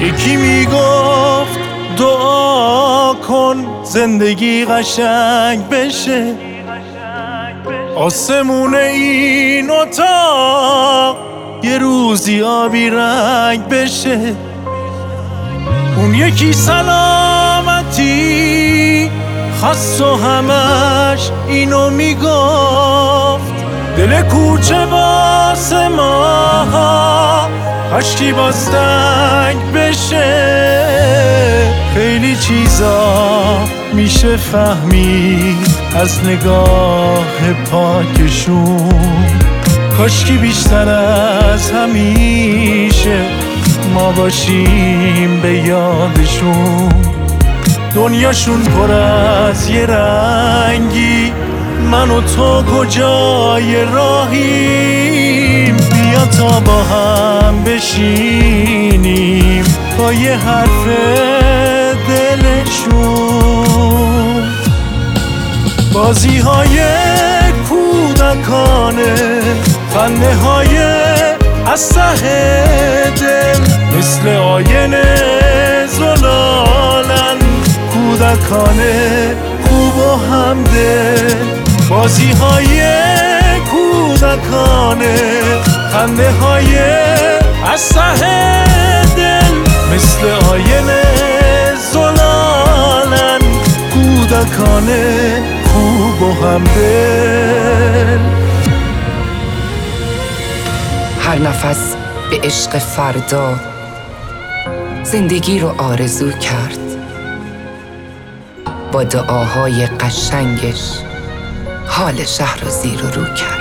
یکی میگفت دعا کن زندگی قشنگ بشه، آسمون این اتاق یه روزی آبی رنگ بشه. اون یکی سلامتی خواست و همش اینو میگفت، دل کوچه واسه ماها کاشکی باز تنگ بشه. خیلی چیزا میشه فهمید از نگاه پاکشون، کاشکی بیشتر از همیشه ما باشیم به یادشون. دنیاشون پر از یه رنگی، من و تو کجای راهیم؟ بیا تا با هم بشینیم با یه حرف دلشون. بازی های کودکانه، خنده های از ته دل، مثل آینه زلالن کودکانه خوب و همدل. بازی های کودکانه، خنده های از ته دل، مثل آینه زلالن کودکانه خوب و همدل. هر نفس به عشق فردا زندگی رو آرزو کرد، با دعاهای قشنگش حال شهر رو زیر و رو کرد.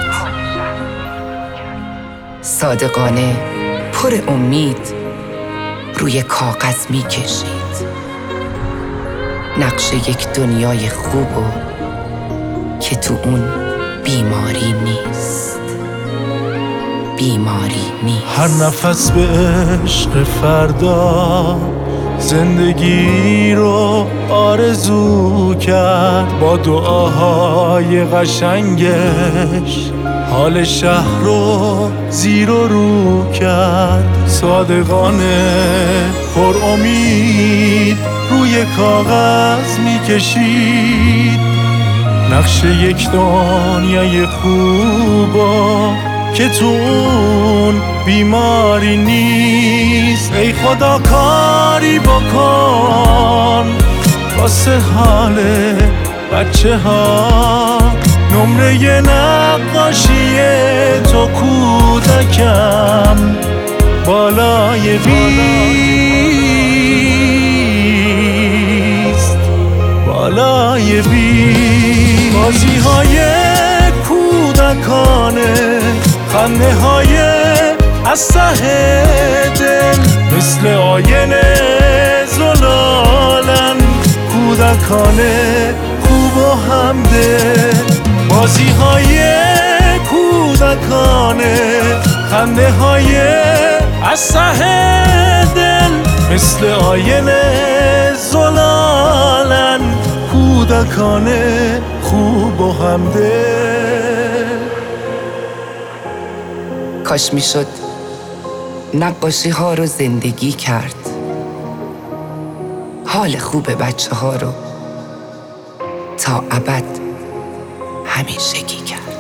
صادقانه پر امید روی کاغذ می کشید نقش یک دنیای خوب و که تو اون بیماری نیست، بیماری نیست. هر نفس به عشق فردا زندگی رو آرزو کرد، با دعاهای قشنگش حال شهر رو زیر و رو کرد. صادقانه پر امید روی کاغذ میکشید نقش یک دنیای خوبا که تو اون بیماری نیست. ای خدا کاری بکن واسه حال بچه ها، نمره نقاشی تو کودکم بالای 20 بالای 20. بازی های کودکانه، خنده های از ته دل، مثل آینه زلالن کودکانه خوب و همدل. بازی های کودکانه، خنده های از ته دل، مثل آینه زلالن کودکانه خوب و همدل. کاش میشد نقاشی ها رو زندگی کرد، حال خوب بچه ها رو تا ابد همیشگی کرد.